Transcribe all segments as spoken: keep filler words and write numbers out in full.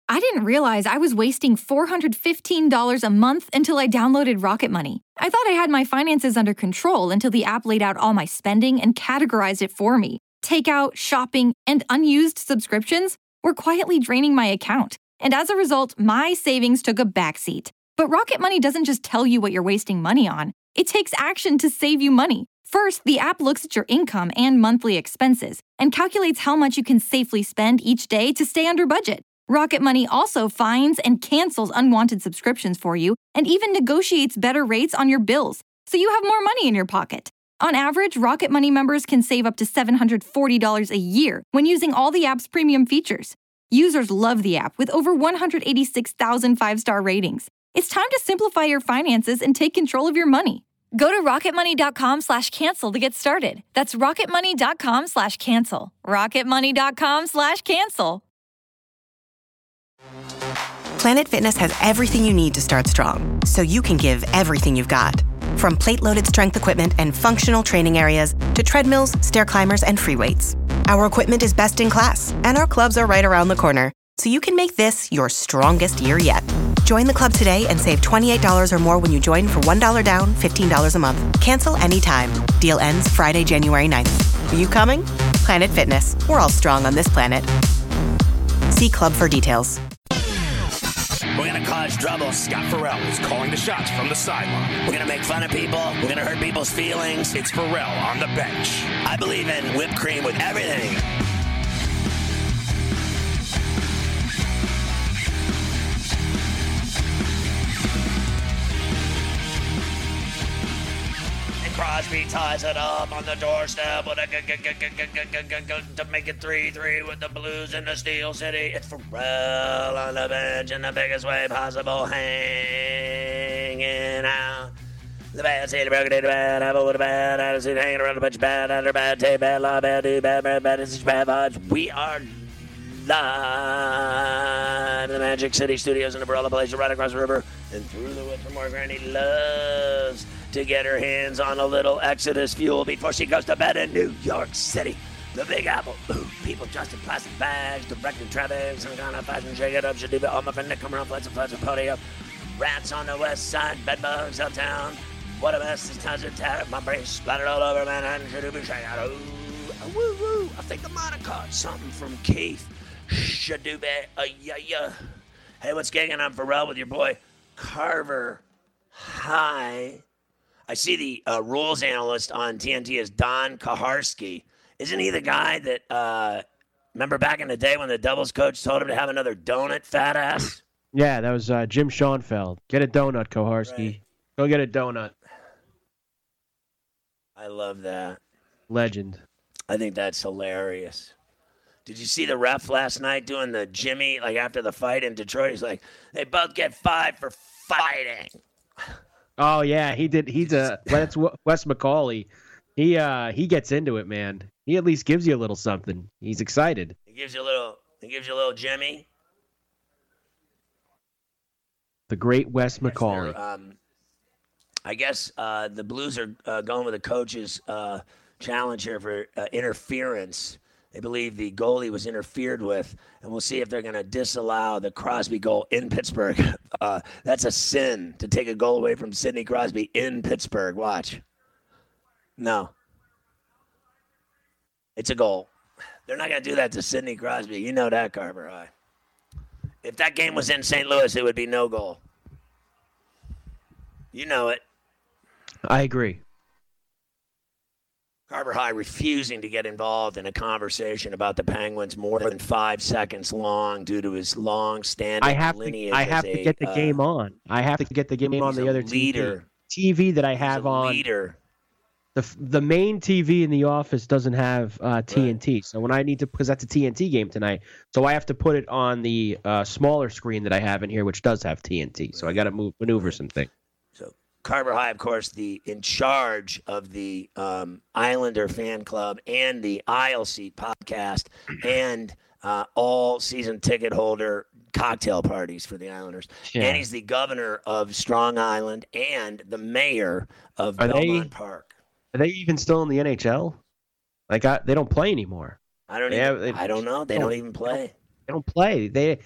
I didn't realize I was wasting four hundred fifteen dollars a month until I downloaded Rocket Money. I thought I had my finances under control until the app laid out all my spending and categorized it for me. Takeout, shopping, and unused subscriptions were quietly draining my account. And as a result, my savings took a backseat. But Rocket Money doesn't just tell you what you're wasting money on. It takes action to save you money. First, the app looks at your income and monthly expenses and calculates how much you can safely spend each day to stay under budget. Rocket Money also finds and cancels unwanted subscriptions for you and even negotiates better rates on your bills, so you have more money in your pocket. On average, Rocket Money members can save up to seven hundred forty dollars a year when using all the app's premium features. Users love the app with over one hundred eighty-six thousand five-star ratings. It's time to simplify your finances and take control of your money. Go to rocketmoney.com slash cancel to get started. That's rocketmoney.com slash cancel. rocketmoney.com slash cancel. Planet Fitness has everything you need to start strong, so you can give everything you've got. From plate-loaded strength equipment and functional training areas to treadmills, stair climbers, and free weights. Our equipment is best in class, and our clubs are right around the corner, so you can make this your strongest year yet. Join the club today and save twenty-eight dollars or more when you join for one dollar down, fifteen dollars a month. Cancel anytime. Deal ends Friday, January ninth. Are you coming? Planet Fitness. We're all strong on this planet. See club for details. We're going to cause trouble. Scott Farrell is calling the shots from the sideline. We're going to make fun of people. We're going to hurt people's feelings. It's Farrell on the bench. I believe in whipped cream with everything. Crosby ties it up on the doorstep with a g- g- g- g- g- g- g- g- to make it three three with the Blues in the Steel City. It's Farrell on the bench in the biggest way possible, hanging out. The bad, say the broken, the bad, apple with a bad attitude, hanging around a bunch of bad, under bad, tape, bad, law, bad, do, bad, bad, bad, it's bad vibes. We are live in the Magic City Studios in the Barella Place, right across the river and through the woods from more. Granny loves to get her hands on a little Exodus fuel before she goes to bed in New York City. The Big Apple. Ooh, people dressed in plastic bags, directing traffic, some kind of fashion, shake it up, should do it. All my friends come around, flats and flats and pony up. Rats on the west side, bedbugs uptown. What a mess, this time's a tariff. My brain splattered all over Manhattan, should do be shake out. Ooh, woo, woo. I think I might have caught something from Keith. Shadube, uh, yeah, yeah. Hey, what's gigging? I'm Farrell with your boy Carver. Hi. I see the uh, rules analyst on T N T is Don Kaharski. Isn't he the guy that, uh, remember back in the day when the doubles coach told him to have another donut, fat ass? Yeah, that was uh, Jim Schoenfeld. Get a donut, Kaharski. Right. Go get a donut. I love that. Legend. I think that's hilarious. Did you see the ref last night doing the Jimmy, like after the fight in Detroit? He's like, they both get five for fighting. Oh yeah, he did. He's a that's Wes McCauley. He uh he gets into it, man. He at least gives you a little something. He's excited. He gives you a little. He gives you a little Jimmy. The great Wes McCauley. Um, I guess uh, the Blues are uh, going with the coach's uh, challenge here for uh, interference. They believe the goalie was interfered with, and we'll see if they're going to disallow the Crosby goal in Pittsburgh. Uh, that's a sin to take a goal away from Sidney Crosby in Pittsburgh. Watch. No. It's a goal. They're not going to do that to Sidney Crosby. You know that, Carver High. If that game was in Saint Louis, it would be no goal. You know it. I agree. Carver High refusing to get involved in a conversation about the Penguins more than five seconds long due to his long-standing I have lineage. To, I have to a, get the uh, game on. I have to get the game on the other leader. T V. T V that I have on. Leader. The the main T V in the office doesn't have uh, T N T, right. So when I need to, because that's a T N T game tonight, so I have to put it on the uh, smaller screen that I have in here, which does have T N T. So I got to move maneuver something. So Carver High, of course, the in charge of the um, Islander fan club and the Aisle Seat podcast and uh, all season ticket holder cocktail parties for the Islanders. Yeah. And he's the governor of Strong Island and the mayor of Are Belmont they, Park. Are they even still in the N H L? Like I, they don't play anymore. I don't. They even, have, they, I don't know. They don't, don't even play. They don't play. They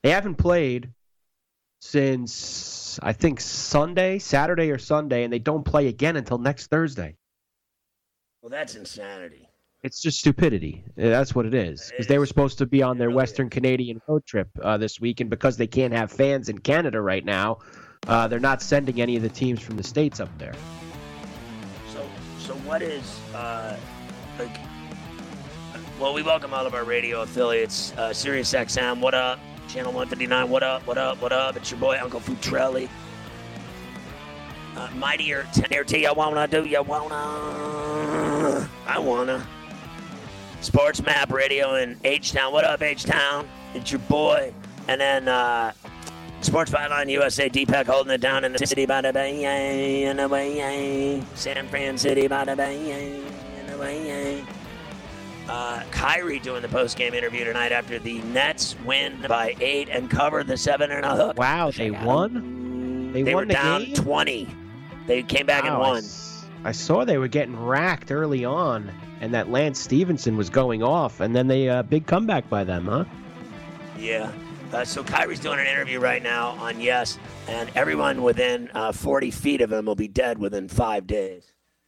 They haven't played since, I think, Sunday, Saturday or Sunday, and they don't play again until next Thursday. Well, that's insanity. It's just stupidity. That's what it is. Because they were supposed to be on their really Western is. Canadian road trip uh, this week, and because they can't have fans in Canada right now, uh, they're not sending any of the teams from the States up there. So, so what is, uh, like, well, we welcome all of our radio affiliates. Uh, Sirius X M, what up? Channel one fifty-nine, what up, what up, what up? It's your boy, Uncle Futrelli. Uh, Mightier, Tenere T, you wanna do, you wanna, I wanna. Sports Map Radio in H-Town, what up, H-Town? It's your boy. And then, uh, Sports Byline U S A, D-Pack holding it down in the city, bada bay, in the way, San Fran City, bada bay, in the way. Uh, Kyrie doing the post-game interview tonight after the Nets win by eight and cover the seven and a hook. Wow, they won? They, They won were the down game? twenty. They came back Wow, and I won. s- I saw they were getting racked early on, and that Lance Stevenson was going off, and then they uh, big comeback by them, huh? Yeah. Uh, so Kyrie's doing an interview right now on Yes, and everyone within uh, forty feet of him will be dead within five days.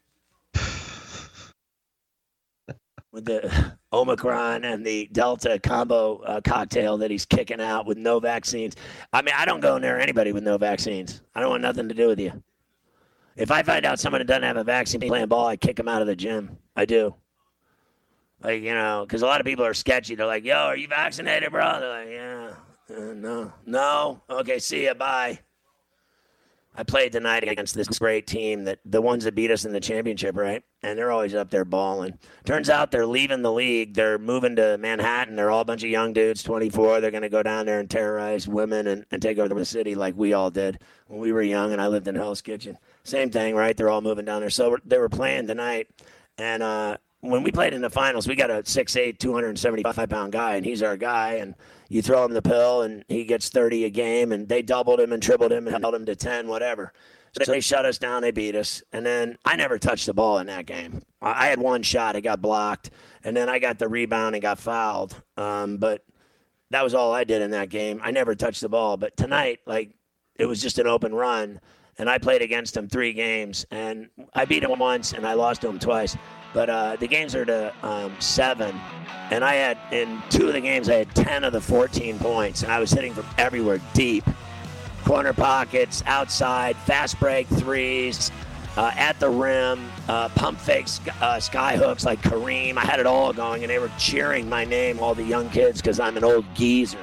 With the Omicron and the Delta combo uh, cocktail that he's kicking out with no vaccines. I mean, I don't go near anybody with no vaccines. I don't want nothing to do with you. If I find out someone that doesn't have a vaccine playing ball, I kick them out of the gym. I do. Like, you know, because a lot of people are sketchy. They're like, yo, are you vaccinated, bro? They're like, yeah. Uh, no. No? Okay, see ya. Bye. I played tonight against this great team, that the ones that beat us in the championship, right? And they're always up there balling. Turns out they're leaving the league. They're moving to Manhattan. They're all a bunch of young dudes, twenty-four. They're going to go down there and terrorize women and, and take over the city like we all did when we were young and I lived in Hell's Kitchen. Same thing, right? They're all moving down there. So they were playing tonight. And uh, when we played in the finals, we got a six eight, two hundred seventy-five pound guy, and he's our guy. And you throw him the pill, and he gets thirty a game, and they doubled him and tripled him and held him to ten, whatever. So they shut us down, they beat us. And then I never touched the ball in that game. I had one shot, it got blocked, and then I got the rebound and got fouled. Um, but that was all I did in that game. I never touched the ball. But tonight, like, it was just an open run, and I played against him three games, and I beat him once, and I lost to him twice. But uh, the games are to um, seven, and I had, in two of the games, I had ten of the fourteen points, and I was hitting from everywhere, deep. Corner pockets, outside, fast break threes, uh, at the rim, uh, pump fakes, uh, sky hooks like Kareem. I had it all going, and they were cheering my name, all the young kids, because I'm an old geezer.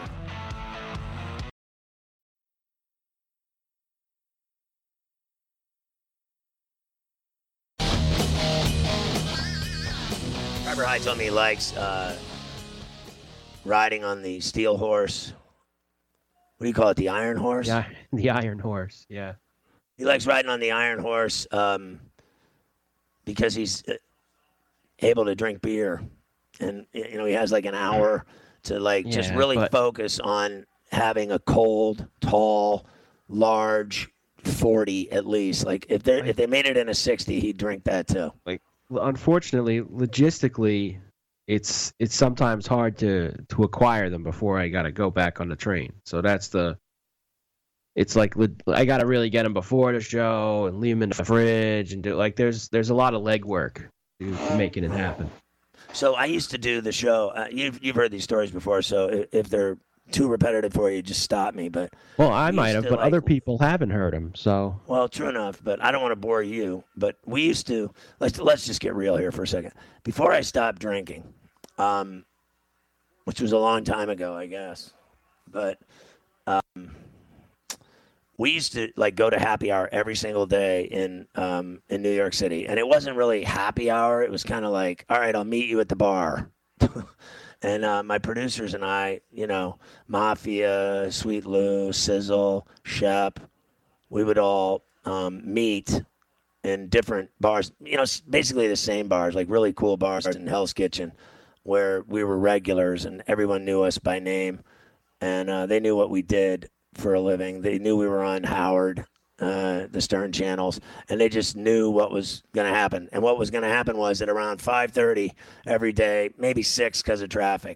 Robert High told me he likes uh, riding on the steel horse. What do you call it? The Iron Horse? Yeah, the Iron Horse. Yeah. He likes riding on the Iron Horse um, because he's uh, able to drink beer, and you know he has like an hour to like Yeah, just really but- focus on having a cold, tall, large forty at least. Like if they if they made it in a sixty, he'd drink that too. Like, unfortunately, logistically, it's it's sometimes hard to to acquire them before I got to go back on the train. So that's the. It's like I got to really get them before the show and leave them in the fridge and do like there's there's a lot of legwork to, to making it happen. So I used to do the show. Uh, you've you've heard these stories before, so if, if they're too repetitive for you, just stop me. But Well, I we might used have, to, but like- other people haven't heard them. So Well, true enough, but I don't want to bore you. But we used to let's let's just get real here for a second. Before I stopped drinking, um, which was a long time ago, I guess, but um, we used to like go to happy hour every single day in um, in New York City, and it wasn't really happy hour. It was kind of like, all right, I'll meet you at the bar. And uh, my producers and I, you know, Mafia, Sweet Lou, Sizzle, Shep, we would all um, meet in different bars, you know, s- basically the same bars, like really cool bars in Hell's Kitchen, where we were regulars and everyone knew us by name. And uh, they knew what we did for a living. They knew we were on Howard, uh, the Stern channels, and they just knew what was going to happen. And what was going to happen was at around five thirty every day, maybe six because of traffic,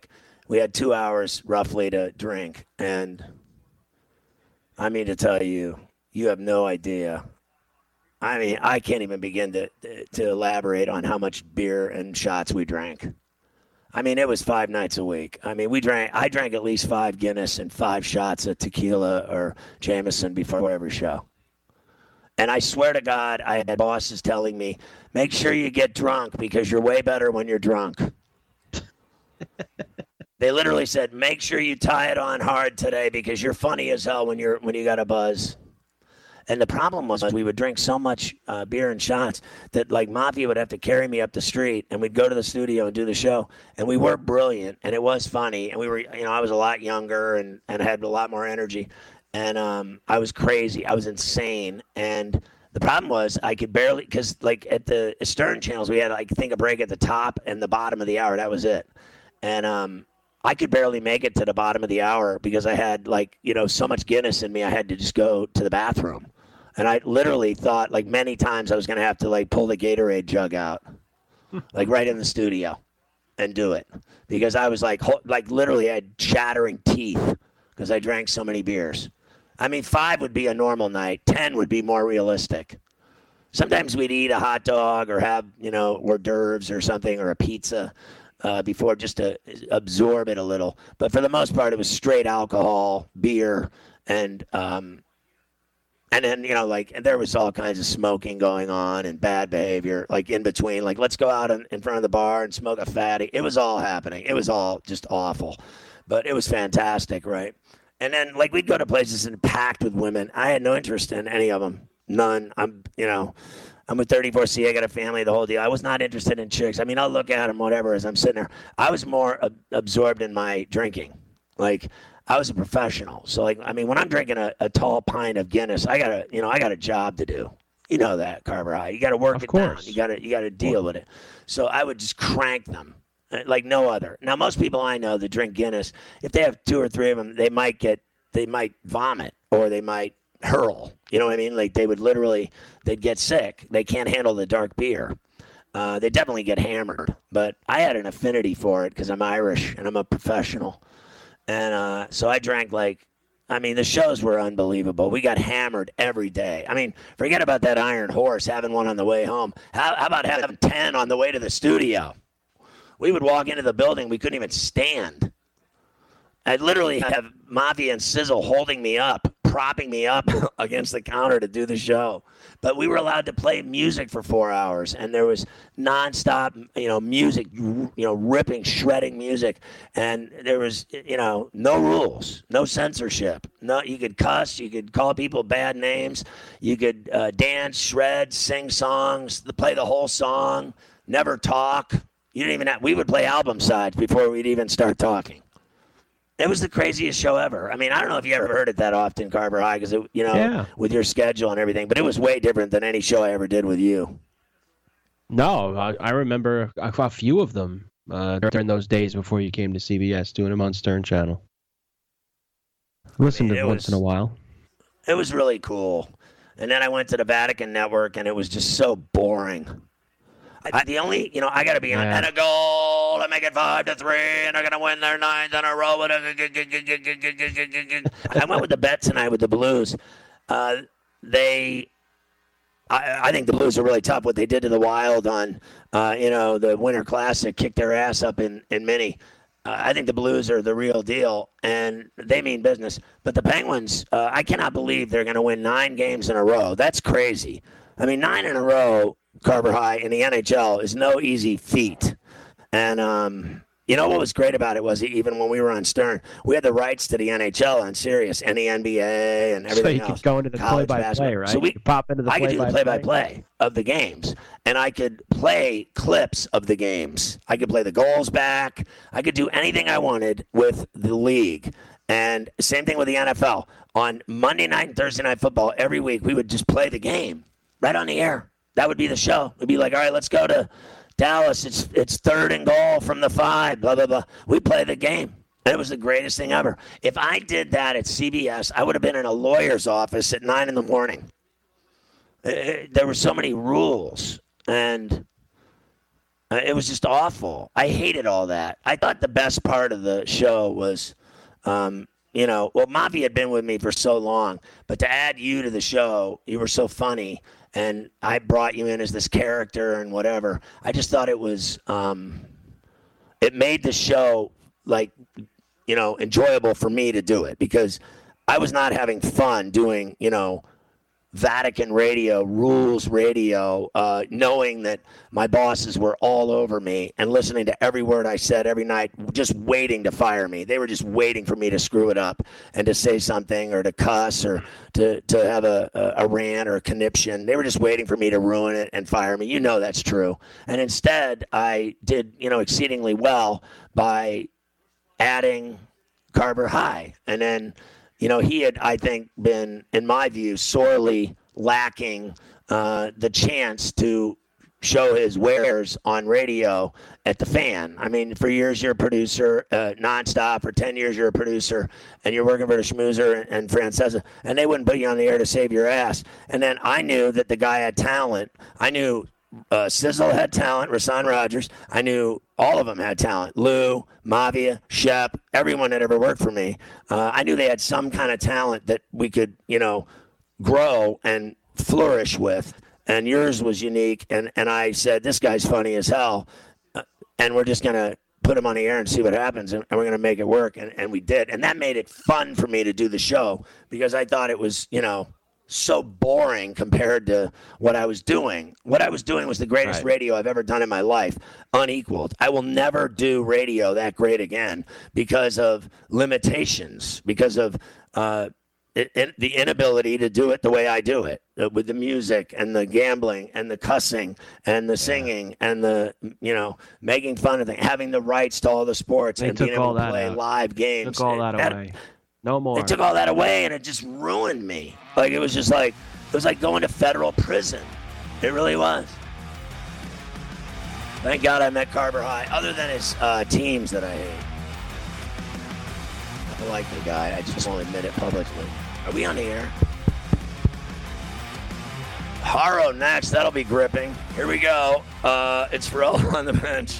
we had two hours roughly to drink. And I mean to tell you, you have no idea. I mean, I can't even begin to to elaborate on how much beer and shots we drank. I mean, it was five nights a week. I mean, we drank. I drank at least five Guinness and five shots of tequila or Jameson before every show. And I swear to God, I had bosses telling me, make sure you get drunk because you're way better when you're drunk. They literally said, make sure you tie it on hard today because you're funny as hell when you're when you got a buzz. And the problem was we would drink so much uh, beer and shots that, like, Mafia would have to carry me up the street, and we'd go to the studio and do the show. And we were brilliant, and it was funny. And we were, you know, I was a lot younger and, and had a lot more energy. And um, I was crazy. I was insane. And the problem was I could barely, because, like, at the Stern channels, we had, like, I think a break at the top and the bottom of the hour. That was it. And um, I could barely make it to the bottom of the hour because I had, like, you know, so much Guinness in me, I had to just go to the bathroom. And I literally thought, like, many times I was going to have to, like, pull the Gatorade jug out, like, right in the studio and do it. Because I was, like, ho- like literally I had chattering teeth because I drank so many beers. I mean, five would be a normal night. Ten would be more realistic. Sometimes we'd eat a hot dog or have, you know, hors d'oeuvres or something or a pizza uh, before just to absorb it a little. But for the most part, it was straight alcohol, beer, and um And then, you know, like, there was all kinds of smoking going on and bad behavior, like, in between. Like, let's go out in, in front of the bar and smoke a fatty. It was all happening. It was all just awful. But it was fantastic, right? And then, like, we'd go to places and packed with women. I had no interest in any of them. None. I'm, you know, I'm with thirty-four C. I got a family, the whole deal. I was not interested in chicks. I mean, I'll look at them, whatever, as I'm sitting there. I was more ab- absorbed in my drinking. Like, I was a professional. So, like, I mean, when I'm drinking a, a tall pint of Guinness, I got a, you know, I got a job to do. You know that, Carver High. You got to work of it course. down. You got to, you got to deal with it. So I would just crank them like no other. Now, most people I know that drink Guinness, if they have two or three of them, they might get, they might vomit or they might hurl. You know what I mean? Like, they would literally, they'd get sick. They can't handle the dark beer. Uh, they definitely get hammered. But I had an affinity for it because I'm Irish and I'm a professional. And uh, so I drank, like, I mean, the shows were unbelievable. We got hammered every day. I mean, forget about that Iron Horse, having one on the way home. How, how about having ten on the way to the studio? We would walk into the building. We couldn't even stand. I'd literally have Mafia and Sizzle holding me up, propping me up against the counter to do the show. But we were allowed to play music for four hours, and there was nonstop, you know, music, you know, ripping, shredding music, and there was, you know, no rules, no censorship. No, you could cuss, you could call people bad names, you could uh, dance, shred, sing songs, play the whole song, never talk. You didn't even have, we would play album sides before we'd even start talking. It was the craziest show ever. I mean, I don't know if you ever heard it that often, Carver High, because, you know, yeah. with your schedule and everything, but it was way different than any show I ever did with you. No, I, I remember a, a few of them uh, during those days before you came to C B S, doing them on Stern Channel. Listened I mean, to it once was, in a while. It was really cool. And then I went to the Vatican Network, and it was just so boring. I, the only, you know, I got to be on yeah. and a goal to make it five to three, and they're going to win their ninth in a row. With a, I went with the bet tonight with the Blues. Uh, they, I, I think the Blues are really tough. What they did to the Wild on, uh, you know, the Winter Classic, kicked their ass up in in Mini. Uh, I think the Blues are the real deal, and they mean business. But the Penguins, uh, I cannot believe they're going to win nine games in a row. That's crazy. I mean, nine in a row. Carver High in the N H L is no easy feat. And, um, you know what was great about it was even when we were on Stern, we had the rights to the N H L on Sirius and the N B A and everything else. So you could go into the play-by-play, right? So we, you could pop into the I play-by-play. could do the play-by-play of the games. And I could play clips of the games. I could play the goals back. I could do anything I wanted with the league. And same thing with the N F L. On Monday night and Thursday night football, every week we would just play the game right on the air. That would be the show. We'd be like, all right, let's go to Dallas. It's it's third and goal from the five, blah, blah, blah. We play the game. And it was the greatest thing ever. If I did that at C B S, I would have been in a lawyer's office at nine in the morning. It, it, there were so many rules. And Uh, it was just awful. I hated all that. I thought the best part of the show was, um, you know, well, Mavi had been with me for so long, but to add you to the show, you were so funny, and I brought you in as this character and whatever. I just thought it was, um, it made the show, like, you know, enjoyable for me to do it, because I was not having fun doing, you know, Vatican radio, rules radio, uh, knowing that my bosses were all over me and listening to every word I said every night, just waiting to fire me. They were just waiting for me to screw it up and to say something or to cuss or to, to have a, a, a rant or a conniption. They were just waiting for me to ruin it and fire me. You know that's true. And instead, I did, you know, exceedingly well by adding Carver High. And then, you know, he had, I think, been, in my view, sorely lacking uh, the chance to show his wares on radio at the Fan. I mean, for years you're a producer uh, nonstop. For ten years you're a producer, and you're working for the Schmoozer and, and Francesa, and they wouldn't put you on the air to save your ass. And then I knew that the guy had talent. I knew uh, Sizzle had talent, Rasan Rogers. I knew all of them had talent. Lou, Mavia, Shep, everyone that ever worked for me. Uh, I knew they had some kind of talent that we could, you know, grow and flourish with. And yours was unique. And, and I said, this guy's funny as hell. Uh, and we're just going to put him on the air and see what happens. And, and we're going to make it work. And, and we did. And that made it fun for me to do the show, because I thought it was, you know, so boring compared to what I was doing. What I was doing was the greatest right. radio I've ever done in my life, unequaled. I will never do radio that great again because of limitations, because of uh, it, it, the inability to do it the way I do it, uh, with the music and the gambling and the cussing and the singing and the, you know, making fun of things, having the rights to all the sports they and being able to play out. live games. Took all that and, away. No more. It took all that away, and it just ruined me. Like, it was just like, it was like going to federal prison. It really was. Thank God I met Carver High, other than his uh, teams that I hate. I like the guy. I just won't admit it publicly. Are we on the air? Haro next. That'll be gripping. Here we go. Uh, it's Ferrall on the bench.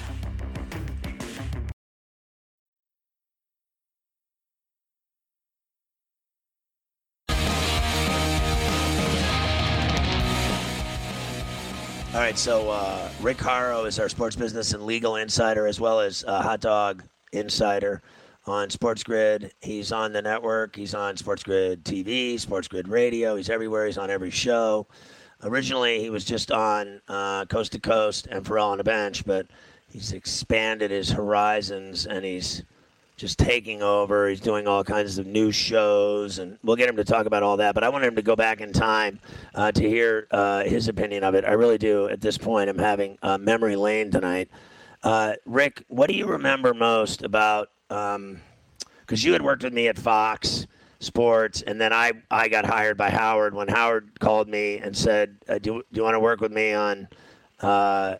All right, so uh, Rick Haro is our sports business and legal insider, as well as uh, hot dog insider on Sports Grid. He's on the network. He's on Sports Grid T V, Sports Grid Radio. He's everywhere. He's on every show. Originally, he was just on uh, Coast to Coast and Ferrall on the Bench, but he's expanded his horizons, and he's just taking over. He's doing all kinds of new shows, and we'll get him to talk about all that. But I wanted him to go back in time uh, to hear uh, his opinion of it. I really do. At this point, I'm having uh, memory lane tonight. Uh, Rick, what do you remember most about um, – because you had worked with me at Fox Sports, and then I, I got hired by Howard when Howard called me and said, uh, do, do you want to work with me on uh,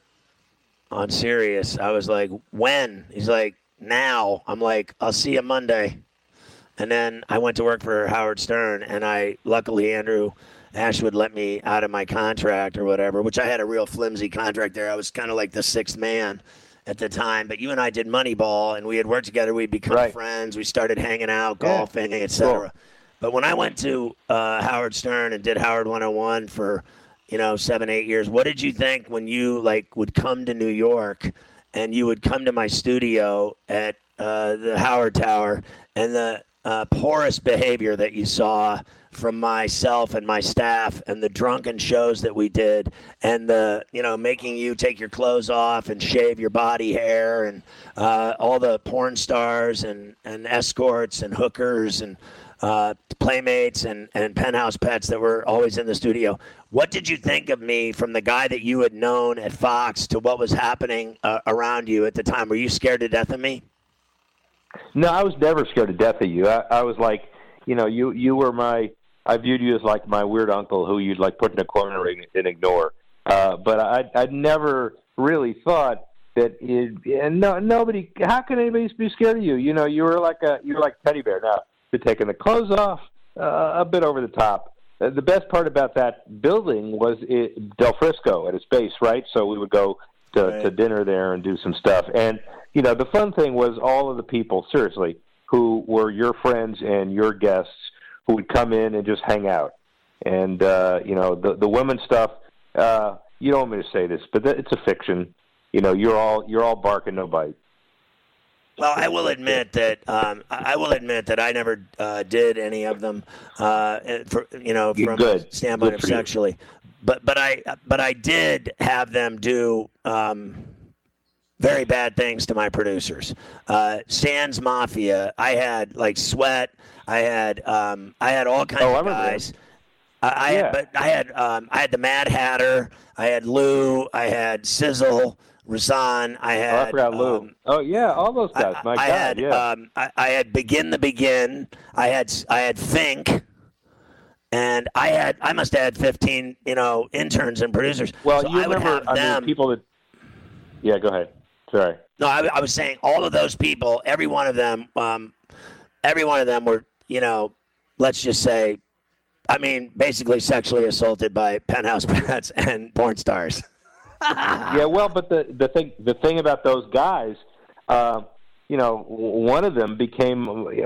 on Sirius? I was like, when? He's like, now. I'm like, I'll see you Monday. And then I went to work for Howard Stern, and I luckily Andrew Ashwood let me out of my contract or whatever, which I had a real flimsy contract there. I was kind of like the sixth man at the time. But you and I did Moneyball, and we had worked together. We'd become right. friends. We started hanging out, golfing, yeah. et cetera. Cool. But when I went to uh, Howard Stern and did Howard one oh one for, you know, seven, eight years, what did you think when you like would come to New York and you would come to my studio at uh, the Howard Tower, and the uh, porous behavior that you saw from myself and my staff, and the drunken shows that we did, and the, you know, making you take your clothes off and shave your body hair, and uh, all the porn stars and, and escorts and hookers and uh, playmates and, and penthouse pets that were always in the studio. What did you think of me from the guy that you had known at Fox to what was happening uh, around you at the time? Were you scared to death of me? No, I was never scared to death of you. I, I was like, you know, you, you were my, I viewed you as like my weird uncle who you'd like put in a corner and, and ignore. Uh, but I, I'd never really thought that it, and no, nobody, how can anybody be scared of you? You know, you were like a, you were like a teddy bear. Now, you're taking the clothes off, uh, a bit over the top. The best part about that building was it, Del Frisco at its base, right? So we would go to, right. to dinner there and do some stuff. And, you know, the fun thing was all of the people, seriously, who were your friends and your guests who would come in and just hang out. And, uh, you know, the, the women stuff, uh, you don't want me to say this, but it's a fiction. You know, you're all you're all bark and no bite. Well, I will admit that um, I will admit that I never uh, did any of them, uh, for, you know, You're from good. a standpoint Good of for you. sexually. But but I but I did have them do um, very bad things to my producers. Uh, Sands Mafia. I had like Sweat. I had um, I had all kinds Oh, I of remember guys. I, I Yeah. had, but I had um, I had the Mad Hatter. I had Lou. I had Sizzle. Razan. I had. Oh, I forgot Lou. Um, oh, yeah, all those guys. I, My I God, had, yeah. um, I, I had Begin the Begin. I had I had Fink, and I had I must have had fifteen, you know, interns and producers. well, so you I would remember, have I them. mean, people that. Yeah, go ahead. Sorry. No, I, I was saying all of those people, every one of them, um, every one of them were, you know, let's just say, I mean, basically sexually assaulted by penthouse pets and porn stars. Yeah, well, but the the thing the thing about those guys, uh, you know, one of them became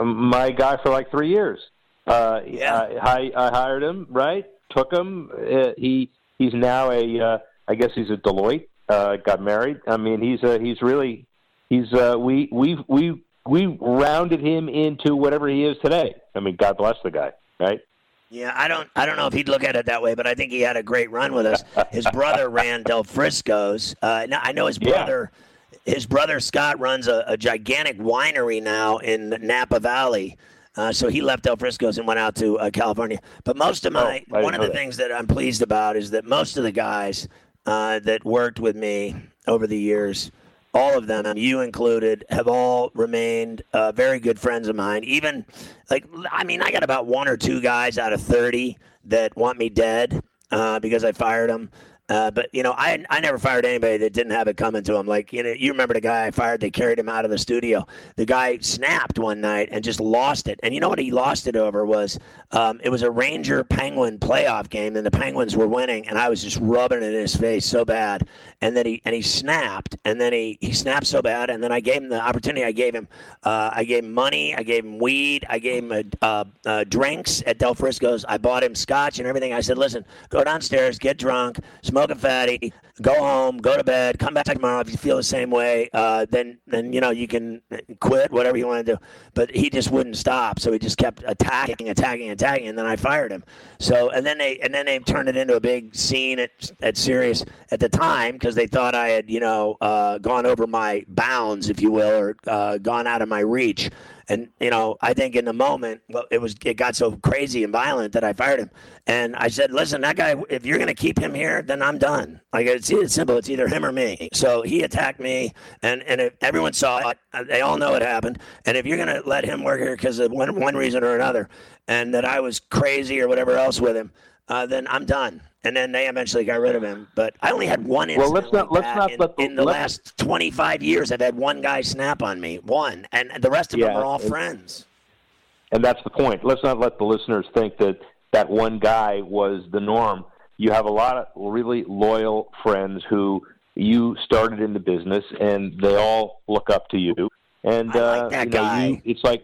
my guy for like three years. Uh, Yeah. I, I hired him, right? Took him. Uh, he he's now a uh, I guess he's a Deloitte. Uh, got married. I mean, he's uh, he's really he's uh, we we we we rounded him into whatever he is today. I mean, God bless the guy, right? Yeah, I don't I don't know if he'd look at it that way, but I think he had a great run with us. His brother ran Del Frisco's. Uh, now, I know his Yeah. brother his brother Scott runs a, a gigantic winery now in Napa Valley. Uh, so he left Del Frisco's and went out to uh, California. But most of my Oh, I didn't one of know the that. things that I'm pleased about is that most of the guys uh, that worked with me over the years, all of them, you included, have all remained uh, very good friends of mine. Even, like, I mean, I got about one or two guys out of thirty that want me dead uh, because I fired them. Uh, but, you know, I I never fired anybody that didn't have it coming to him. Like, you know, you remember the guy I fired, they carried him out of the studio. The guy snapped one night and just lost it. And you know what he lost it over was, um, it was a Ranger-Penguin playoff game, and the Penguins were winning, and I was just rubbing it in his face so bad. And then he and he snapped, and then he, he snapped so bad, and then I gave him the opportunity. I gave him uh, I gave him money, I gave him weed, I gave him a, uh, uh, drinks at Del Frisco's. I bought him scotch and everything. I said, listen, go downstairs, get drunk, smoke a fatty, go home, go to bed, come back tomorrow if you feel the same way. Uh, then, then you know you can quit, whatever you want to do. But he just wouldn't stop, so he just kept attacking, attacking, attacking, and then I fired him. So, and then they and then they turned it into a big scene at at Sirius at the time because they thought I had, you know, uh, gone over my bounds, if you will, or uh, gone out of my reach. And, you know, I think in the moment, well, it was it got so crazy and violent that I fired him. And I said, listen, that guy, if you're going to keep him here, then I'm done. Like, it's, it's simple. It's either him or me. So he attacked me, and, and if everyone saw it. They all know it happened. And if you're going to let him work here because of one, one reason or another, and that I was crazy or whatever else with him, uh, then I'm done. And then they eventually got rid of him. But I only had one incident Well, let's not- like let's that not in, let the- in the let- last twenty-five years. I've had one guy snap on me, one, and the rest of them Yeah, are all it- friends. And that's the point. Let's not let the listeners think that that one guy was the norm. You have a lot of really loyal friends who you started in the business, and they all look up to you. And I like uh, that you know, guy. you, it's like,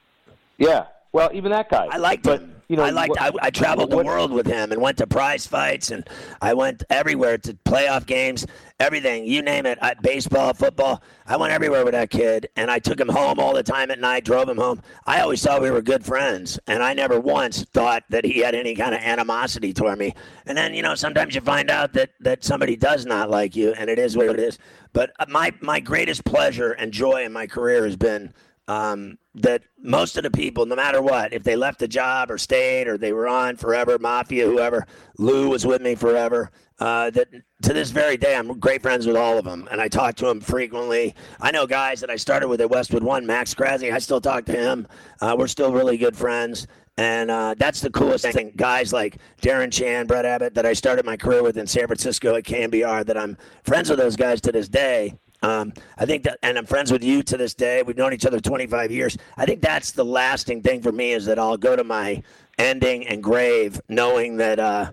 yeah. Well, even that guy. I liked but, him. You know, I liked. what- I, I traveled the what- world with him and went to prize fights, and I went everywhere to playoff games, everything. You name it. I, baseball, football. I went everywhere with that kid, and I took him home all the time at night. Drove him home. I always thought we were good friends, and I never once thought that he had any kind of animosity toward me. And then, you know, sometimes you find out that that somebody does not like you, and it is what it is. But my my greatest pleasure and joy in my career has been. Um, that most of the people, no matter what, if they left the job or stayed or they were on forever, Mafia, whoever, Lou was with me forever, uh, that to this very day, I'm great friends with all of them. And I talk to them frequently. I know guys that I started with at Westwood One, Max Krasny, I still talk to him. Uh, we're still really good friends. And uh, that's the coolest thing. Guys like Darren Chan, Brett Abbott, that I started my career with in San Francisco at K M B R, that I'm friends with those guys to this day. Um, I think that, and I'm friends with you to this day. We've known each other twenty-five years. I think that's the lasting thing for me is that I'll go to my ending and grave knowing that uh,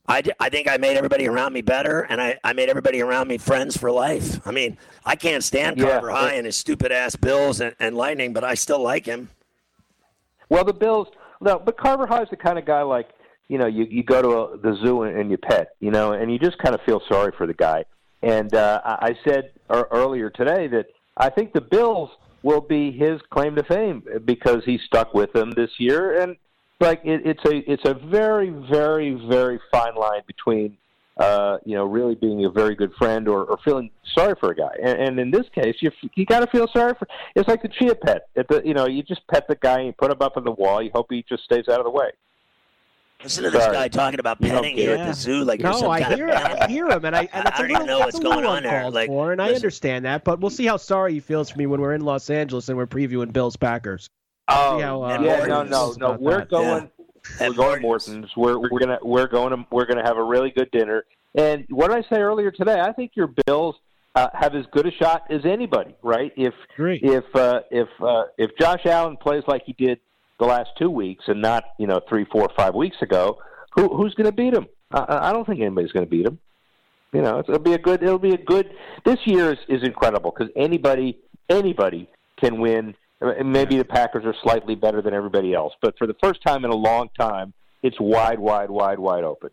I, I think I made everybody around me better, and I, I made everybody around me friends for life. I mean, I can't stand Yeah. Carver High and his stupid-ass Bills and, and Lightning, but I still like him. Well, the Bills, no, but Carver High's the kind of guy like, you know, you, you go to a, the zoo and, and you pet, you know, and you just kind of feel sorry for the guy. And uh, I I said er, earlier today that I think the Bills will be his claim to fame because he stuck with them this year. And like it, it's a it's a very, very, very fine line between, uh, you know, really being a very good friend or, or feeling sorry for a guy. And, and in this case, you you got to feel sorry for. It's like the Chia pet. At the, you know, you just pet the guy and you put him up on the wall. You hope he just stays out of the way. Listen to this Sorry. guy talking about petting you at the zoo like you're No, some I kind hear, of I hear him, and I, and I it's a don't little, even know that's what's a going little on there. uncalled Like, for, and I listen. understand that, but we'll see how sorry he feels for me when we're in Los Angeles and we're previewing Bills Packers. Oh, See how, uh, and yeah, no, Morton's no, no. about We're that. going. Yeah. We're going to Morton's. We're we're gonna we're going to we're gonna have a really good dinner. And what did I say earlier today? I think your Bills uh, have as good a shot as anybody, right? If Great. if uh, if uh, if Josh Allen plays like he did the last two weeks and not you know three, four, five weeks ago, who who's going to beat him? I, I don't think anybody's going to beat him. You know, it'll be a good. It'll be a good. This year is, is incredible because anybody anybody can win. Maybe the Packers are slightly better than everybody else, but for the first time in a long time, it's wide, wide, wide, wide open.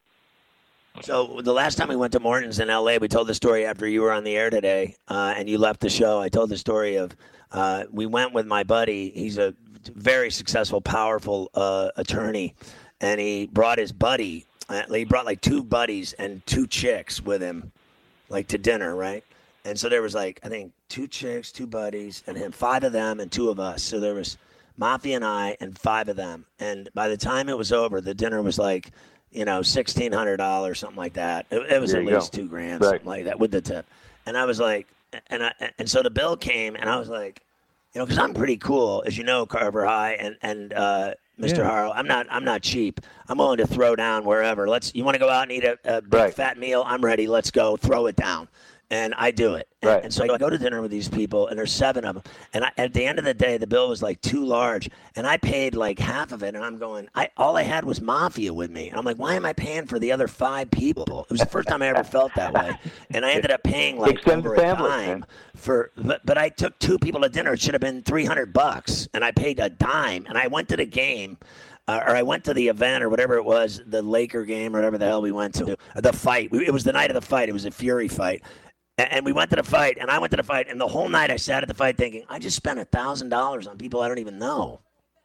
So the last time we went to Morton's in L A, we told the story after you were on the air today, uh, and you left the show. I told the story of uh, we went with my buddy. He's a very successful, powerful uh, attorney, and he brought his buddy. Uh, he brought like two buddies and two chicks with him, like to dinner, right? And so there was like I think two chicks, two buddies, and him, five of them, and two of us. So there was Mafia and I, and five of them. And by the time it was over, the dinner was like, you know, sixteen hundred dollars, something like that. It, it was There at you least go. two grand, Right. something like that, with the tip. And I was like, and I, and so the bill came, and I was like, you know, because I'm pretty cool, as you know, Carver High, and and uh, Mister Yeah. Harlow. I'm not, I'm not cheap. I'm willing to throw down wherever. Let's. You want to go out and eat a, a big Right. fat meal? I'm ready. Let's go. Throw it down. And I do it. And, Right. and so I go to dinner with these people, and there's seven of them. And I, at the end of the day, the bill was like too large, and I paid like half of it. And I'm going, I all I had was Mafia with me. And I'm like, why am I paying for the other five people? It was the first time I ever felt that way. And I ended up paying like Extended over family, a dime man. for. But, but I took two people to dinner. It should have been three hundred bucks, and I paid a dime. And I went to the game. Uh, or I went to the event or whatever it was, the Laker game or whatever the hell we went to, the fight. We, it was the night of the fight. It was a Fury fight. And, and we went to the fight, and I went to the fight, and the whole night I sat at the fight thinking, I just spent one thousand dollars on people I don't even know.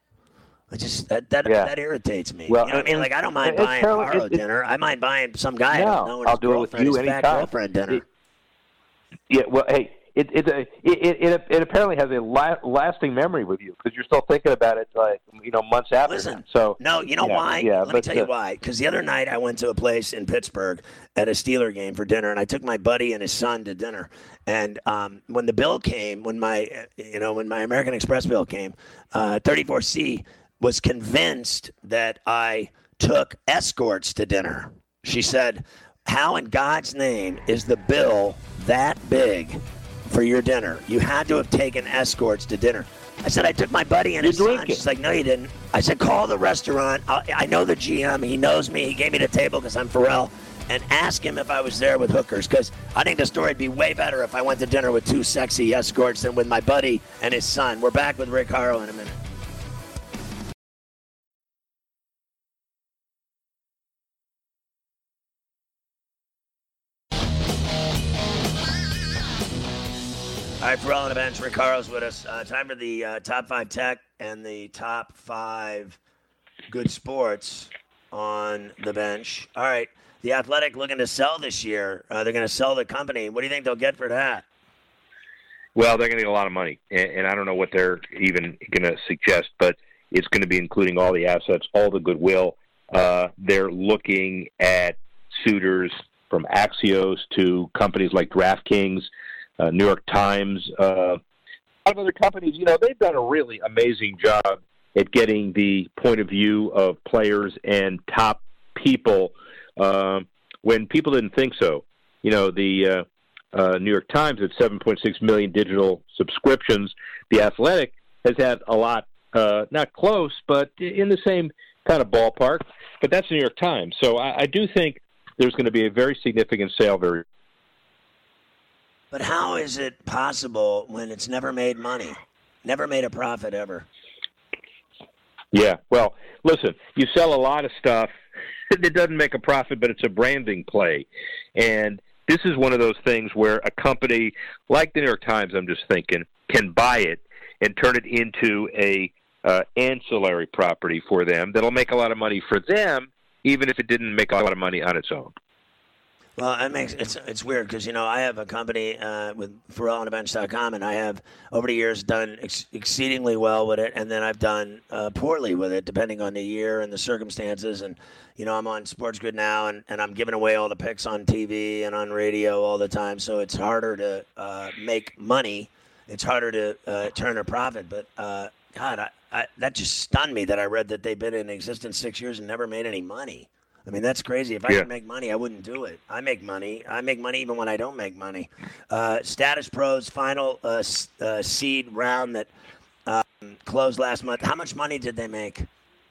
I just that that, Yeah. that irritates me. Well, you know what I mean? and- Like, I don't mind and buying Carol, Carl it- it- dinner. I mind buying some guy I don't No, know and I'll his do it with girlfriend, you his fat anytime. girlfriend dinner. It- Yeah, well, hey, it it it it, it, it apparently has a la- lasting memory with you because you're still thinking about it, like you know, months after. Listen, that. So no, you know yeah, why? Yeah, Let me but, tell you uh, why. Because the other night I went to a place in Pittsburgh at a Steeler game for dinner, and I took my buddy and his son to dinner. And um, when the bill came, when my uh, you know when my American Express bill came, uh, thirty-four C was convinced that I took escorts to dinner. She said, "How in God's name is the bill that big for your dinner? You had to have taken escorts to dinner." I said, I took my buddy and his You're son. drinking. She's like, no, you didn't. I said, call the restaurant. I, I know the G M. He knows me. He gave me the table because I'm Pharrell. And ask him if I was there with hookers, because I think the story would be way better if I went to dinner with two sexy escorts than with my buddy and his son. We're back with Rick Harlow in a minute. All right, Pharrell on the bench. Rick Harlow's with us. Uh, time for the uh, top five tech and the top five good sports on the bench. All right, the Athletic looking to sell this year. Uh, they're going to sell the company. What do you think they'll get for that? Well, they're going to get a lot of money, and, and I don't know what they're even going to suggest, but it's going to be including all the assets, all the goodwill. Uh, they're looking at suitors from Axios to companies like DraftKings, uh, New York Times, uh, a lot of other companies. You know, they've done a really amazing job at getting the point of view of players and top people uh, when people didn't think so. You know, the uh, uh, New York Times at seven point six million digital subscriptions. The Athletic has had a lot, uh, not close, but in the same kind of ballpark. But that's the New York Times. So I, I do think there's going to be a very significant sale very. But how is it possible when it's never made money, never made a profit ever? Yeah, well, listen, you sell a lot of stuff that doesn't make a profit, but it's a branding play. And this is one of those things where a company like the New York Times, I'm just thinking, can buy it and turn it into a uh, ancillary property for them that'll make a lot of money for them, even if it didn't make a lot of money on its own. Well, it makes it's it's weird because, you know, I have a company uh, with Ferrall on the bench dot com, and I have over the years done ex- exceedingly well with it, and then I've done uh, poorly with it depending on the year and the circumstances. And, you know, I'm on Sports Grid now, and, and I'm giving away all the picks on T V and on radio all the time, so it's harder to uh, make money. It's harder to uh, turn a profit. But, uh, God, I, I, that just stunned me that I read that they've been in existence six years and never made any money. I mean, that's crazy. If I yeah. could make money, I wouldn't do it. I make money. I make money even when I don't make money. Uh, Status Pro's final uh, uh, seed round that um, closed last month, how much money did they make?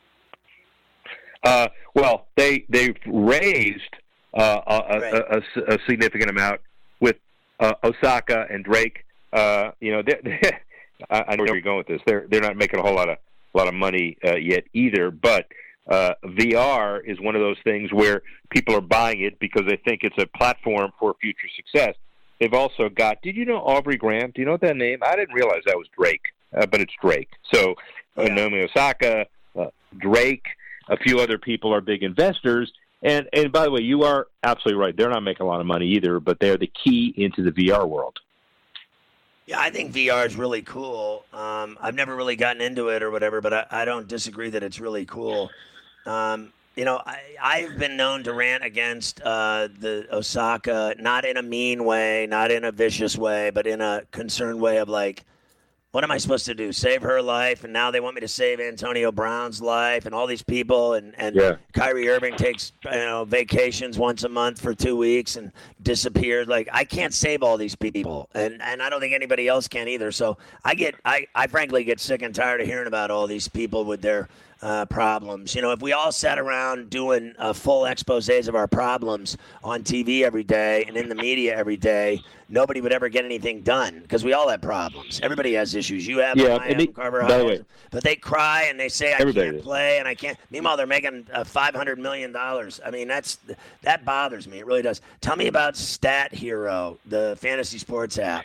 Uh, well, they, they've raised uh, a, right. a, a, a significant amount with uh, Osaka and Drake. Uh, you know, they're, they're, I, I know where you're going with this. They're they're not making a whole lot of a lot of money uh, yet either, but Uh, V R is one of those things where people are buying it because they think it's a platform for future success. They've also got, did you know Aubrey Graham? Do you know that name? I didn't realize that was Drake, uh, but it's Drake. So uh, yeah. Naomi Osaka, uh, Drake, a few other people are big investors. And, and by the way, you are absolutely right. They're not making a lot of money either, but they're the key into the V R world. Yeah, I think V R is really cool. Um, I've never really gotten into it or whatever, but I, I don't disagree that it's really cool. Um, you know, I, I've been known to rant against uh, the Osaka, not in a mean way, not in a vicious way, but in a concerned way of like, what am I supposed to do? Save her life, and now they want me to save Antonio Brown's life, and all these people, and, and yeah. Kyrie Irving takes you know vacations once a month for two weeks and disappears. Like, I can't save all these people, and, and I don't think anybody else can either. So I get, I, I frankly get sick and tired of hearing about all these people with their uh, problems. You know, if we all sat around doing uh, full exposés of our problems on T V every day and in the media every day, nobody would ever get anything done because we all have problems. Everybody has issues. You have yeah, them, I have them, Carver by the way, them. But they cry and they say, I everybody can't is. play and I can't. Meanwhile, they're making uh, five hundred million dollars. I mean, that's that bothers me. It really does. Tell me about Stat Hero, the fantasy sports app.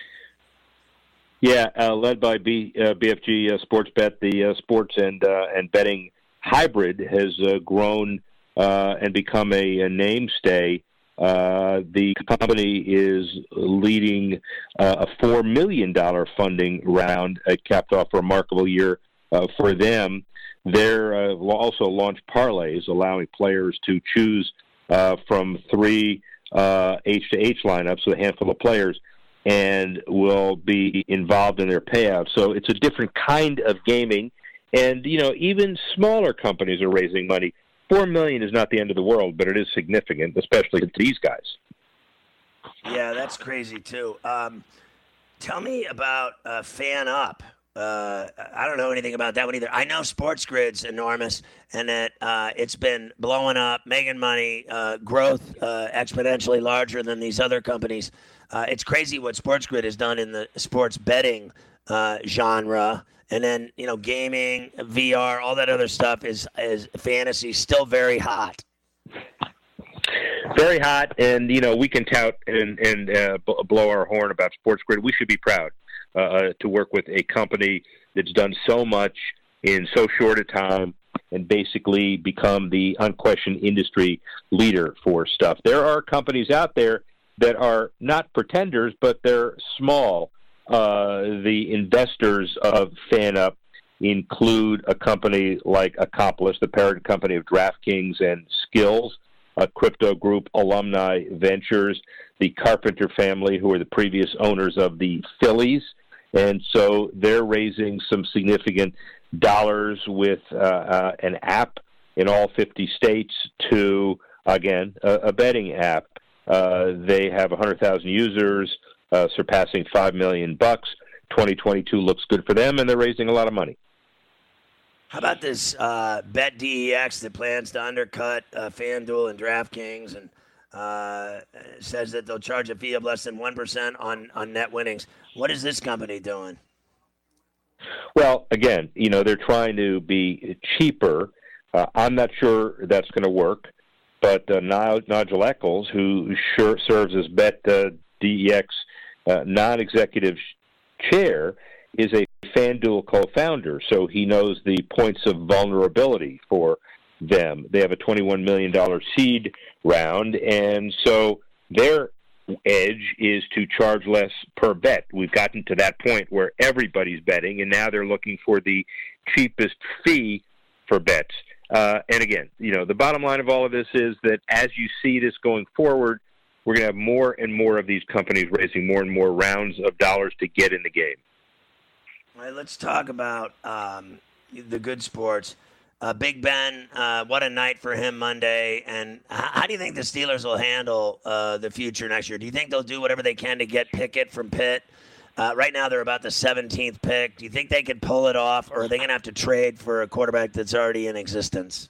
Yeah, uh, led by B, uh, B F G uh, Sportsbet, the uh, sports and uh, and betting hybrid has uh, grown uh, and become a, a mainstay. Uh, the company is leading uh, a four million dollars funding round. It capped off a remarkable year uh, for them. They're uh, also launched parlays, allowing players to choose uh, from three uh, H to H lineups with a handful of players, and will be involved in their payouts. So it's a different kind of gaming. And, you know, even smaller companies are raising money. Four million dollars is not the end of the world, but it is significant, especially to these guys. Yeah, that's crazy, too. Um, tell me about uh, Fan Up. Uh, I don't know anything about that one either. I know Sports Grid's enormous and that uh, it's been blowing up, making money, uh, growth uh, exponentially larger than these other companies. Uh, it's crazy what Sports Grid has done in the sports betting uh, genre. And then, you know, gaming, V R, all that other stuff is, is fantasy, still very hot. Very hot, and, you know, we can tout and, and uh, b- blow our horn about Sports Grid. We should be proud uh, to work with a company that's done so much in so short a time and basically become the unquestioned industry leader for stuff. There are companies out there that are not pretenders, but they're small. Uh, the investors of FanUp include a company like Accomplice, the parent company of DraftKings and Skills, a crypto group, Alumni Ventures, the Carpenter family, who are the previous owners of the Phillies. And so they're raising some significant dollars with uh, uh, an app in all fifty states to, again, a, a betting app. Uh, they have one hundred thousand users, uh, surpassing five million bucks. twenty twenty-two looks good for them, and they're raising a lot of money. How about this uh, BetDEX that plans to undercut uh, FanDuel and DraftKings? And uh, says that they'll charge a fee of less than one percent on, on net winnings. What is this company doing? Well, again, you know, they're trying to be cheaper. Uh, I'm not sure that's going to work, but uh, Nigel Eccles, who sure serves as Bet uh, D E X uh, non-executive chair, is a FanDuel co-founder, so he knows the points of vulnerability for them. They have a twenty-one million dollars seed round, and so their edge is to charge less per bet. We've gotten to that point where everybody's betting, and now they're looking for the cheapest fee for bets. Uh, and again, you know, the bottom line of all of this is that as you see this going forward, we're going to have more and more of these companies raising more and more rounds of dollars to get in the game. All right, let's talk about um, the good sports. Uh, Big Ben, uh, what a night for him Monday. And how, how do you think the Steelers will handle uh, the future next year? Do you think they'll do whatever they can to get Pickett from Pitt? Uh, right now they're about the seventeenth pick. Do you think they could pull it off, or are they going to have to trade for a quarterback that's already in existence?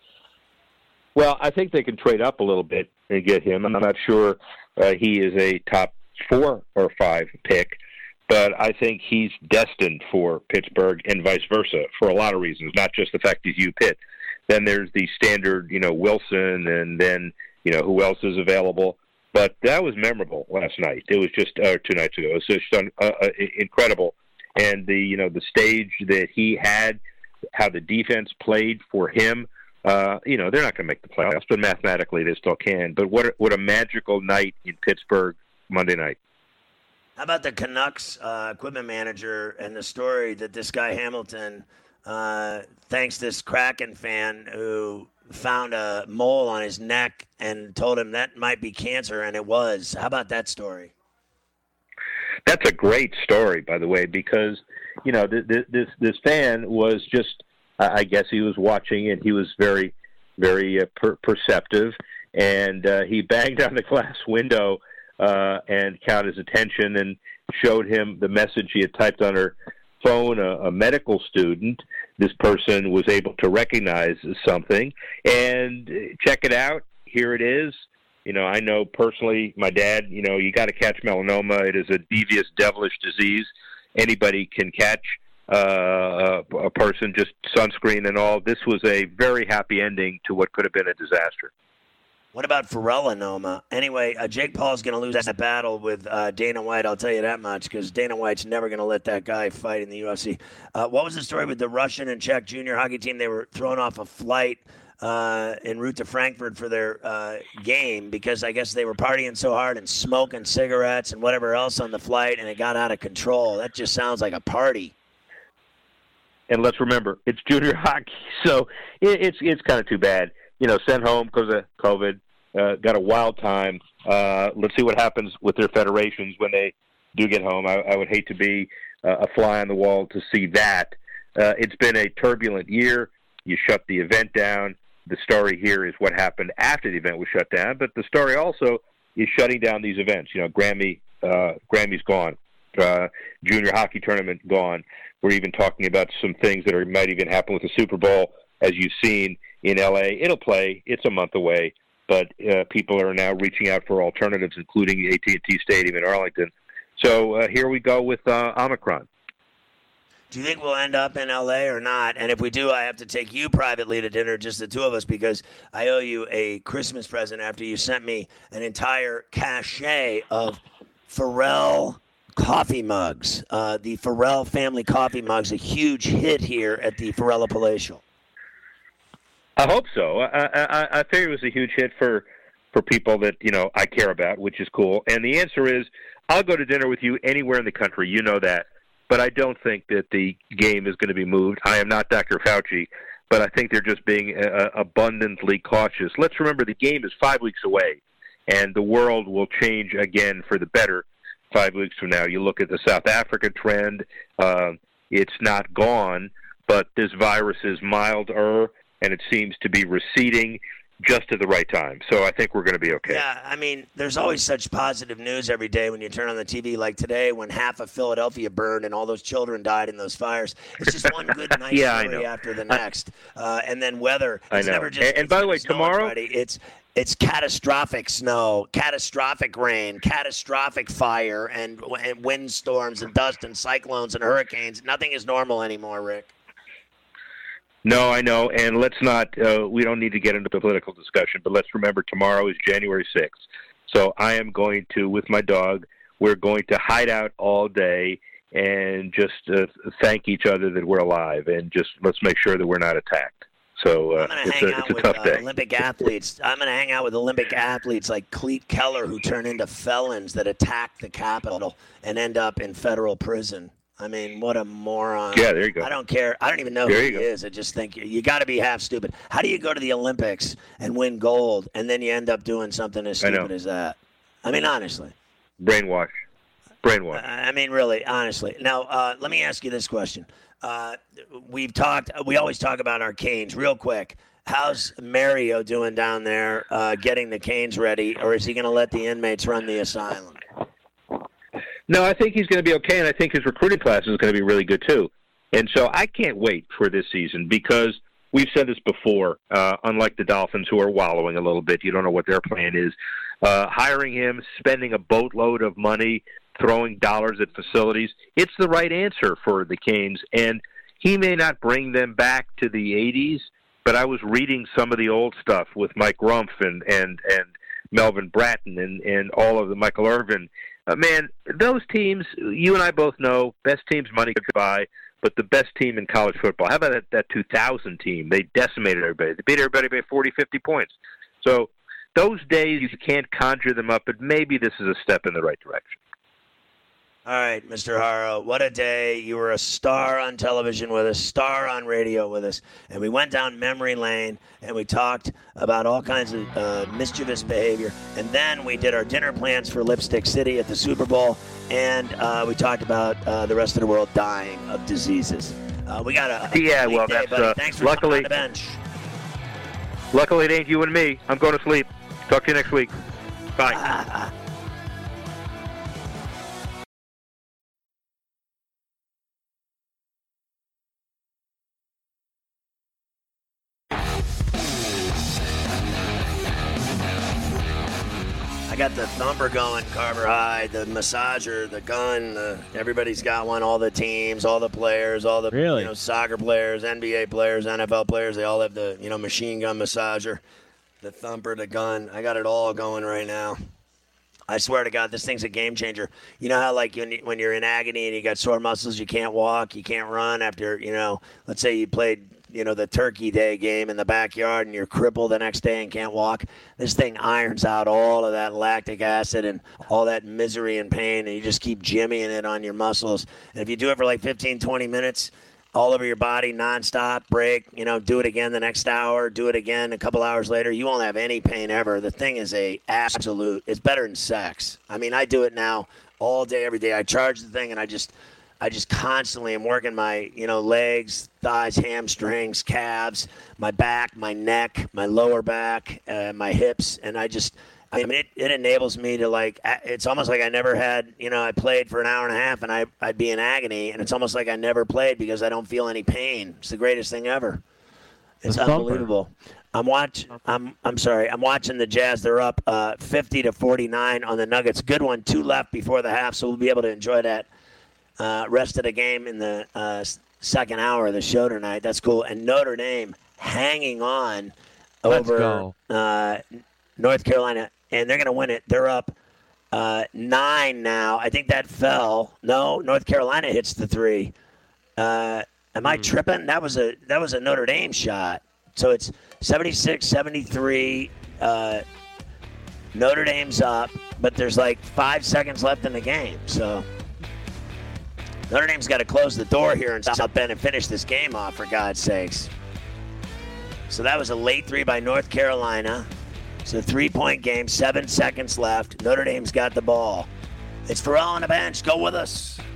Well, I think they can trade up a little bit and get him. I'm not sure uh, he is a top four or five pick, but I think he's destined for Pittsburgh and vice versa for a lot of reasons, not just the fact he's U Pitt. Then there's the standard, you know, Wilson, and then, you know, who else is available. But that was memorable last night. It was just uh, two nights ago. It was just uh, uh, incredible. And the, you know, the stage that he had, how the defense played for him, uh, you know, they're not going to make the playoffs, but mathematically they still can. But what, what a magical night in Pittsburgh Monday night. How about the Canucks uh, equipment manager and the story that this guy Hamilton uh, thanks this Kraken fan who found a mole on his neck and told him that might be cancer, and it was. How about that story? That's a great story, by the way, because, you know, th- th- this this fan was just, uh, I guess he was watching, and he was very, very uh, per- perceptive, and uh, he banged on the glass window uh, and caught his attention and showed him the message he had typed on her phone, a, a medical student. This person was able to recognize something, and check it out. Here it is. You know, I know personally, my dad, you know, you got to catch melanoma. It is a devious, devilish disease. Anybody can catch uh, a, a person, just sunscreen and all. This was a very happy ending to what could have been a disaster. What about Pherelanoma? Anyway, uh, Jake Paul's going to lose that battle with uh, Dana White, I'll tell you that much, because Dana White's never going to let that guy fight in the U F C. Uh, what was the story with the Russian and Czech junior hockey team? They were thrown off a flight uh, en route to Frankfurt for their uh, game because I guess they were partying so hard and smoking cigarettes and whatever else on the flight, and it got out of control. That just sounds like a party. And let's remember, it's junior hockey, so it, it's it's kind of too bad. You know, sent home because of COVID, uh, got a wild time. Uh, let's see what happens with their federations when they do get home. I, I would hate to be uh, a fly on the wall to see that. Uh, it's been a turbulent year. You shut the event down. The story here is what happened after the event was shut down, but the story also is shutting down these events. You know, Grammy, uh, Grammy's gone. Uh, junior hockey tournament gone. We're even talking about some things that are, might even happen with the Super Bowl, as you've seen in L A. It'll play. It's a month away, but uh, people are now reaching out for alternatives, including the A T and T Stadium in Arlington. So uh, here we go with uh, Omicron. Do you think we'll end up in L A or not? And if we do, I have to take you privately to dinner, just the two of us, because I owe you a Christmas present after you sent me an entire cachet of Pharrell coffee mugs. Uh, the Pharrell family coffee mugs, a huge hit here at the Pharrell Palatial. I hope so. I, I, I figure it was a huge hit for, for people that, you know, I care about, which is cool. And the answer is, I'll go to dinner with you anywhere in the country. You know that. But I don't think that the game is going to be moved. I am not Doctor Fauci, but I think they're just being uh, abundantly cautious. Let's remember the game is five weeks away, and the world will change again for the better five weeks from now. You look at the South Africa trend. Uh, it's not gone, but this virus is milder, and it seems to be receding. just at the right time. So I think we're going to be okay. Yeah, I mean, there's always such positive news every day when you turn on the T V, like today when half of Philadelphia burned and all those children died in those fires. It's just one good nice yeah, story after the next. Uh, and then weather. I It's know. never just, and, and by the way, tomorrow... Friday. It's It's catastrophic snow, catastrophic rain, catastrophic fire, and, and windstorms and dust and cyclones and hurricanes. Nothing is normal anymore, Rick. No, I know, and let's not, uh, we don't need to get into the political discussion, but let's remember tomorrow is January sixth. So I am going to, with my dog, we're going to hide out all day and just uh, thank each other that we're alive, and just let's make sure that we're not attacked. So uh, it's, a, it's a with, tough uh, day. Olympic athletes. I'm going to hang out with Olympic athletes like Cleet Keller, who turn into felons that attack the Capitol and end up in federal prison. I mean, what a moron. Yeah, there you go. I don't care. I don't even know there who you he go. is. I just think you, you got to be half stupid. How do you go to the Olympics and win gold, and then you end up doing something as stupid as that? I mean, honestly. Brainwash. Brainwash. Uh, I mean, really, honestly. Now, uh, let me ask you this question. Uh, we've talked, we always talk about our Canes. Real quick, how's Mario doing down there uh, getting the Canes ready, or is he going to let the inmates run the asylum? No, I think he's going to be okay, and I think his recruiting class is going to be really good too. And so I can't wait for this season because we've said this before, uh, unlike the Dolphins who are wallowing a little bit, you don't know what their plan is. Uh, hiring him, spending a boatload of money, throwing dollars at facilities, it's the right answer for the Canes. And he may not bring them back to the eighties, but I was reading some of the old stuff with Mike Rumpf and, and, and Melvin Bratton and, and all of the Michael Irvin. Uh, man, those teams, you and I both know, best teams money could buy, but the best team in college football. How about that, that two thousand team? They decimated everybody. They beat everybody by forty, fifty points. So those days, you can't conjure them up, but maybe this is a step in the right direction. All right, Mister Haro, what a day. You were a star on television with us, star on radio with us, and we went down memory lane, and we talked about all kinds of uh, mischievous behavior, and then we did our dinner plans for Lipstick City at the Super Bowl, and uh, we talked about uh, the rest of the world dying of diseases. Uh, we got a, a yeah, well, day, that's buddy. uh, Thanks for luckily, coming on the bench. Luckily, it ain't you and me. I'm going to sleep. Talk to you next week. Bye. I got the thumper going, Carver High, the massager, the gun. The, everybody's got one. All the teams, all the players, all the Really? you know soccer players, N B A players, N F L players. They all have the you know machine gun massager, the thumper, the gun. I got it all going right now. I swear to God, this thing's a game changer. You know how like when, when you're in agony and you got sore muscles, you can't walk, you can't run after you know. Let's say you played. You know, the Turkey Day game in the backyard and you're crippled the next day and can't walk. This thing irons out all of that lactic acid and all that misery and pain, and you just keep jimmying it on your muscles. And if you do it for like fifteen, twenty minutes, all over your body, nonstop, break, you know, do it again the next hour, do it again a couple hours later, you won't have any pain ever. The thing is a absolute, it's better than sex. I mean, I do it now all day, every day. I charge the thing and I just... I just constantly am working my, you know, legs, thighs, hamstrings, calves, my back, my neck, my lower back, uh, my hips, and I just, I mean, it, it enables me to like, it's almost like I never had, you know, I played for an hour and a half and I, I'd be in agony, and it's almost like I never played because I don't feel any pain. It's the greatest thing ever. It's The thumper. unbelievable. I'm watch. I'm. I'm sorry. I'm watching the Jazz. They're up uh, fifty to forty-nine on the Nuggets. Good one. Two left before the half, so we'll be able to enjoy that. Uh, rest of the game in the uh, second hour of the show tonight. That's cool. And Notre Dame hanging on Let's over go. Uh, North Carolina, and they're going to win it. They're up uh, nine now. I think that fell. No, North Carolina hits the three. Uh, am I tripping? That was a that was a Notre Dame shot. So it's seventy-six seventy-three. Uh, Notre Dame's up, but there's like five seconds left in the game. So Notre Dame's got to close the door here in South Bend and finish this game off, for God's sakes. So that was a late three by North Carolina. It's a three-point game, seven seconds left. Notre Dame's got the ball. It's Ferrall on the bench. Go with us.